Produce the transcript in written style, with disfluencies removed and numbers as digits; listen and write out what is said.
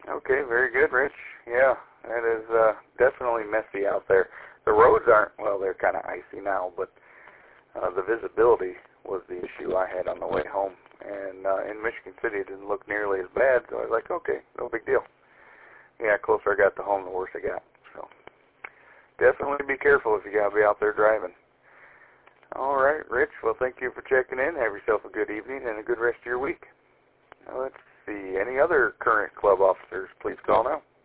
Okay, very good, Rich. Yeah, that is definitely messy out there. The roads aren't, well, they're kind of icy now, but the visibility was the issue I had on the way home. And in Michigan City, it didn't look nearly as bad, so I was like, okay, no big deal. Yeah, closer I got to home, the worse I got. So definitely be careful if you got to be out there driving. All right, Rich, well, thank you for checking in. Have yourself a good evening and a good rest of your week. Now, let's see. Any other current club officers, please call now.